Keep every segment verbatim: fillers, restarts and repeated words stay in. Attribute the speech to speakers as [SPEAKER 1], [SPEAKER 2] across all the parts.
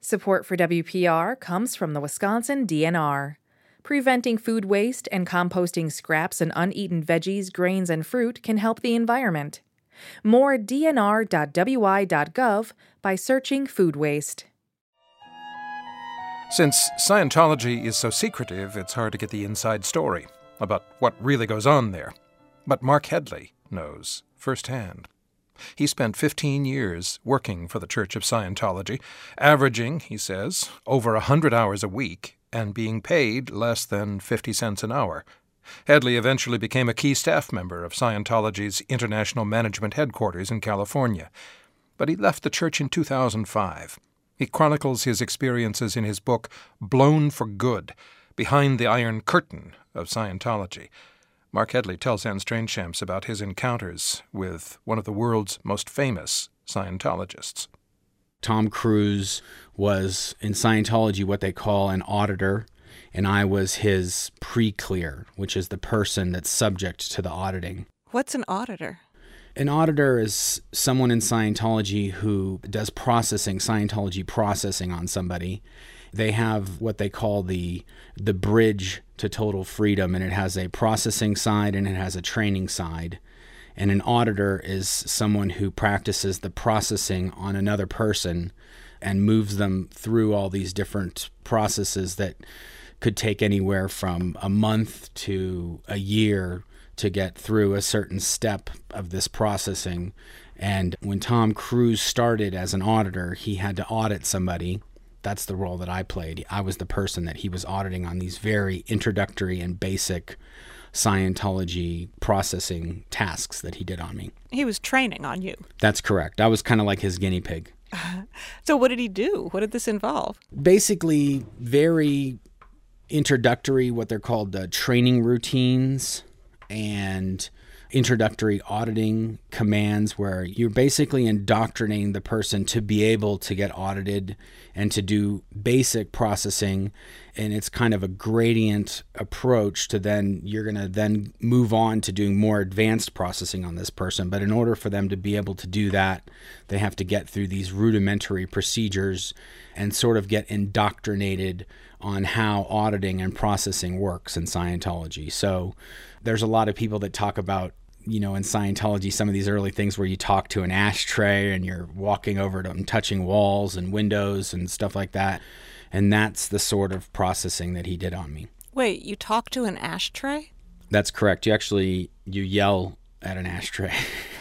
[SPEAKER 1] Support for W P R comes from the Wisconsin D N R. Preventing food waste and composting scraps and uneaten veggies, grains, and fruit can help the environment. More d n r dot w i dot gov by searching food waste.
[SPEAKER 2] Since Scientology is so secretive, it's hard to get the inside story about what really goes on there. But Mark Hedley knows firsthand. He spent fifteen years working for the Church of Scientology, averaging, he says, over one hundred hours a week and being paid less than fifty cents an hour. Hedley eventually became a key staff member of Scientology's International Management Headquarters in California. But he left the church in two thousand five. He chronicles his experiences in his book, Blown for Good, Behind the Iron Curtain of Scientology. Mark Hedley tells Anne Strainchamps about his encounters with one of the world's most famous Scientologists.
[SPEAKER 3] Tom Cruise was, in Scientology, what they call an auditor, and I was his pre-clear, which is the person that's subject to the auditing.
[SPEAKER 4] What's an auditor?
[SPEAKER 3] An auditor is someone in Scientology who does processing, Scientology processing on somebody. They have what they call the the bridge to total freedom, and it has a processing side and it has a training side. And an auditor is someone who practices the processing on another person and moves them through all these different processes that could take anywhere from a month to a year to get through a certain step of this processing. And when Tom Cruise started as an auditor, he had to audit somebody. That's the role that I played. I was the person that he was auditing on these very introductory and basic Scientology processing tasks that he did on me.
[SPEAKER 4] He was training on you.
[SPEAKER 3] That's correct. I was kind of like his guinea pig.
[SPEAKER 4] So what did he do? What did this involve?
[SPEAKER 3] Basically, very introductory, what they're called uh, training routines and introductory auditing commands, where you're basically indoctrinating the person to be able to get audited and to do basic processing. And it's kind of a gradient approach to then you're going to then move on to doing more advanced processing on this person. But in order for them to be able to do that, they have to get through these rudimentary procedures and sort of get indoctrinated on how auditing and processing works in Scientology. So there's a lot of people that talk about, you know, in Scientology, some of these early things where you talk to an ashtray and you're walking over to and touching walls and windows and stuff like that. And that's the sort of processing that he did on me.
[SPEAKER 4] Wait, you talk to an ashtray?
[SPEAKER 3] That's correct. You actually, you yell at an ashtray.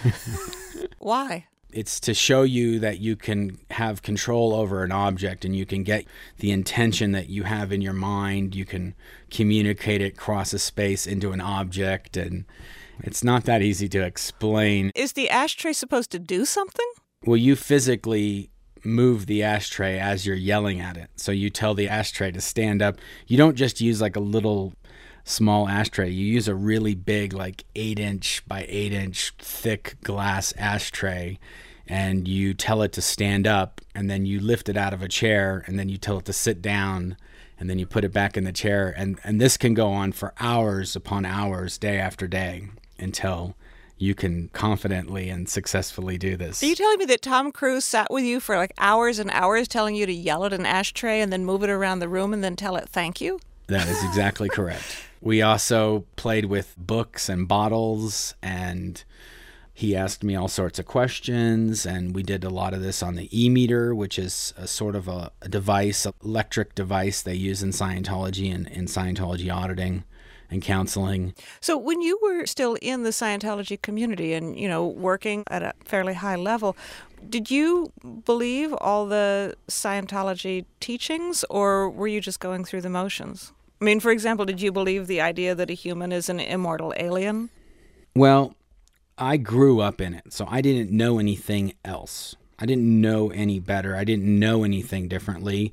[SPEAKER 4] Why?
[SPEAKER 3] It's to show you that you can have control over an object and you can get the intention that you have in your mind. You can communicate it across a space into an object, and it's not that easy to explain.
[SPEAKER 4] Is the ashtray supposed to do something?
[SPEAKER 3] Well, you physically move the ashtray as you're yelling at it. So you tell the ashtray to stand up. You don't just use like a little small ashtray. You use a really big, like eight inch by eight inch thick glass ashtray, and you tell it to stand up, and then you lift it out of a chair, and then you tell it to sit down, and then you put it back in the chair. And, and this can go on for hours upon hours, day after day, until you can confidently and successfully do this.
[SPEAKER 4] Are you telling me that Tom Cruise sat with you for like hours and hours telling you to yell at an ashtray and then move it around the room and then tell it thank you?
[SPEAKER 3] That is exactly correct. We also played with books and bottles, and he asked me all sorts of questions, and we did a lot of this on the e-meter, which is a sort of a, a device, an electric device they use in Scientology and in Scientology auditing and counseling.
[SPEAKER 4] So when you were still in the Scientology community and, you know, working at a fairly high level, did you believe all the Scientology teachings, or were you just going through the motions? I mean, for example, did you believe the idea that a human is an immortal alien?
[SPEAKER 3] Well, I grew up in it, so I didn't know anything else. I didn't know any better. I didn't know anything differently.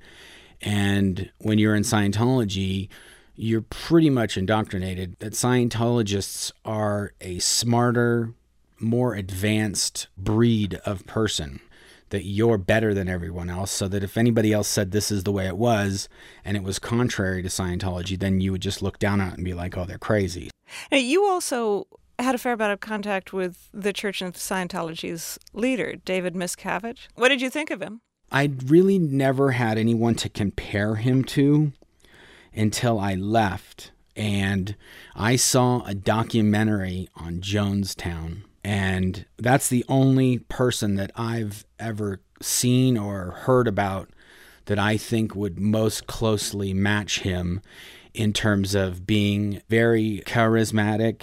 [SPEAKER 3] And when you're in Scientology, you're pretty much indoctrinated that Scientologists are a smarter, more advanced breed of person, that you're better than everyone else, so that if anybody else said this is the way it was and it was contrary to Scientology, then you would just look down on it and be like, oh, they're crazy.
[SPEAKER 4] Now, you also had a fair amount of contact with the Church of Scientology's leader, David Miscavige. What did you think of him?
[SPEAKER 3] I'd really never had anyone to compare him to until I left. And I saw a documentary on Jonestown. And that's the only person that I've ever seen or heard about that I think would most closely match him in terms of being very charismatic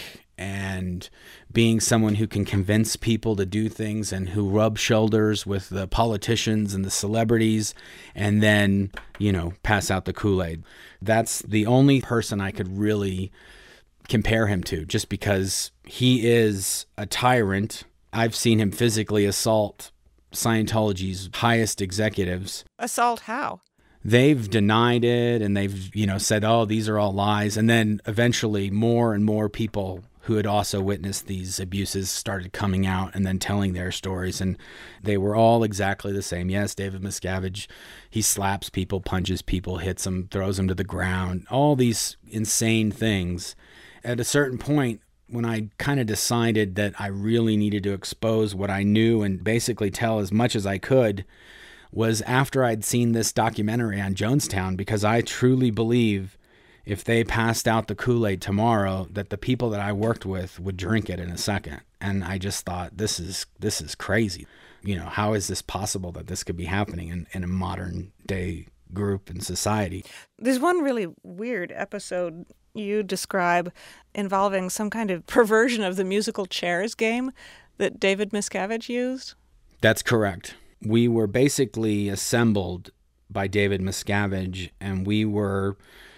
[SPEAKER 3] and being someone who can convince people to do things and who rub shoulders with the politicians and the celebrities and then, you know, pass out the Kool-Aid. That's the only person I could really compare him to, just because he is a tyrant. I've seen him physically assault Scientology's highest executives.
[SPEAKER 4] Assault how?
[SPEAKER 3] They've denied it and they've, you know, said, oh, these are all lies. And then eventually more and more people who had also witnessed these abuses started coming out and then telling their stories. And they were all exactly the same. Yes, David Miscavige, he slaps people, punches people, hits them, throws them to the ground, all these insane things. At a certain point, when I kind of decided that I really needed to expose what I knew and basically tell as much as I could, was after I'd seen this documentary on Jonestown, because I truly believe if they passed out the Kool-Aid tomorrow, that the people that I worked with would drink it in a second. And I just thought, this is this is crazy. You know, how is this possible that this could be happening in, in a modern day group and society?
[SPEAKER 4] There's one really weird episode you describe involving some kind of perversion of the musical chairs game that David Miscavige used.
[SPEAKER 3] That's correct. We were basically assembled by David Miscavige, and we were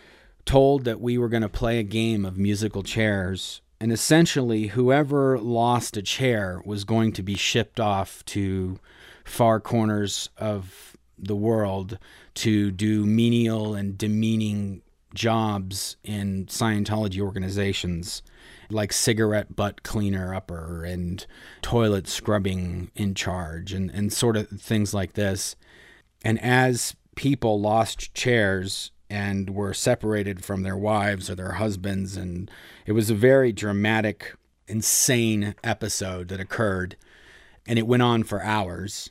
[SPEAKER 3] told that we were going to play a game of musical chairs, and essentially whoever lost a chair was going to be shipped off to far corners of the world to do menial and demeaning jobs in Scientology organizations, like cigarette butt cleaner upper and toilet scrubbing in charge and, and sort of things like this. And as people lost chairs and were separated from their wives or their husbands, and it was a very dramatic, insane episode that occurred, and it went on for hours.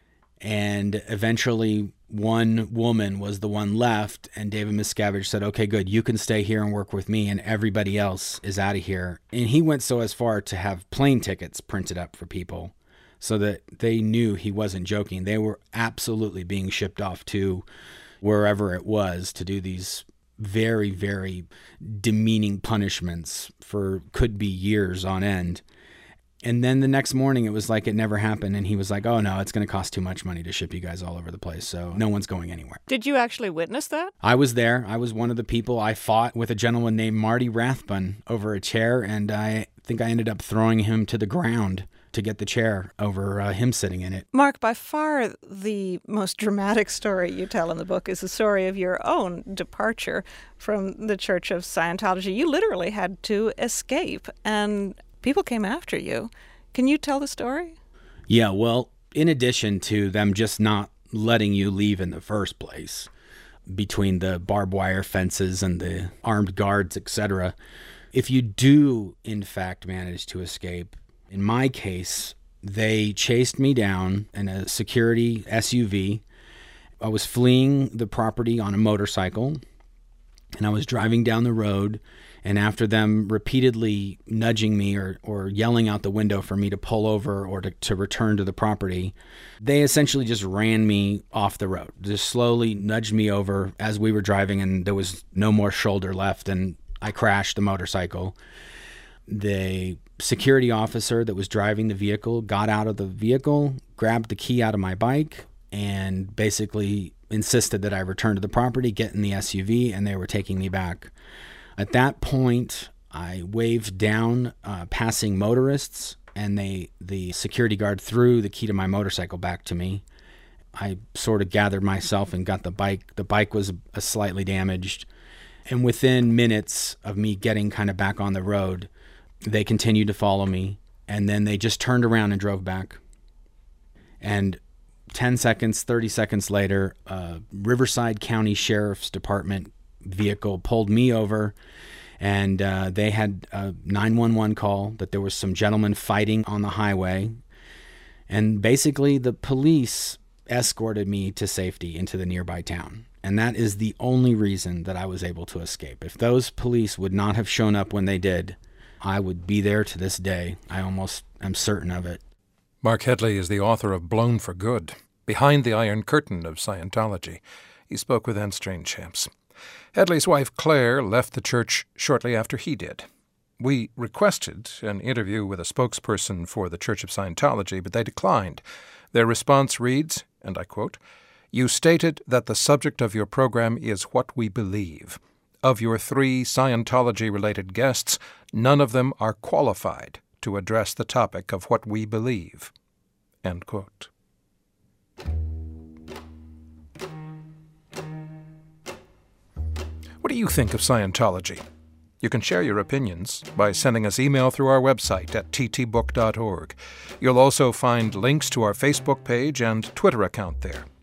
[SPEAKER 3] And eventually one woman was the one left, and David Miscavige said, okay, good, you can stay here and work with me, and everybody else is out of here. And he went so as far to have plane tickets printed up for people so that they knew he wasn't joking. They were absolutely being shipped off to wherever it was to do these very, very demeaning punishments for could be years on end. And then the next morning, it was like it never happened. And he was like, oh, no, it's going to cost too much money to ship you guys all over the place. So no one's going anywhere.
[SPEAKER 4] Did you actually witness that?
[SPEAKER 3] I was there. I was one of the people. I fought with a gentleman named Marty Rathbun over a chair. And I think I ended up throwing him to the ground to get the chair over uh, him sitting in it.
[SPEAKER 4] Mark, by far the most dramatic story you tell in the book is the story of your own departure from the Church of Scientology. You literally had to escape, and people came after you. Can you tell the story?
[SPEAKER 3] Yeah, well, in addition to them just not letting you leave in the first place, between the barbed wire fences and the armed guards, et cetera, if you do, in fact, manage to escape, in my case, they chased me down in a security S U V. I was fleeing the property on a motorcycle, and I was driving down the road. And after them repeatedly nudging me or, or yelling out the window for me to pull over or to, to return to the property, they essentially just ran me off the road, just slowly nudged me over as we were driving, and there was no more shoulder left, and I crashed the motorcycle. The security officer that was driving the vehicle got out of the vehicle, grabbed the key out of my bike, and basically insisted that I return to the property, get in the S U V, and they were taking me back. At that point, I waved down uh, passing motorists, and they the security guard threw the key to my motorcycle back to me. I sort of gathered myself and got the bike. The bike was uh, slightly damaged. And within minutes of me getting kind of back on the road, they continued to follow me, and then they just turned around and drove back. And ten seconds, thirty seconds later, a Riverside County Sheriff's Department vehicle pulled me over, and uh, they had a nine one one call that there was some gentlemen fighting on the highway. And basically the police escorted me to safety into the nearby town. And that is the only reason that I was able to escape. If those police would not have shown up when they did, I would be there to this day. I almost am certain of it.
[SPEAKER 2] Mark Headley is the author of Blown for Good, Behind the Iron Curtain of Scientology. He spoke with Anne Strainchamps. Headley's wife, Claire, left the church shortly after he did. We requested an interview with a spokesperson for the Church of Scientology, but they declined. Their response reads, and I quote, "You stated that the subject of your program is what we believe. Of your three Scientology-related guests, none of them are qualified to address the topic of what we believe." End quote. What do you think of Scientology? You can share your opinions by sending us email through our website at t t book dot org. You'll also find links to our Facebook page and Twitter account there.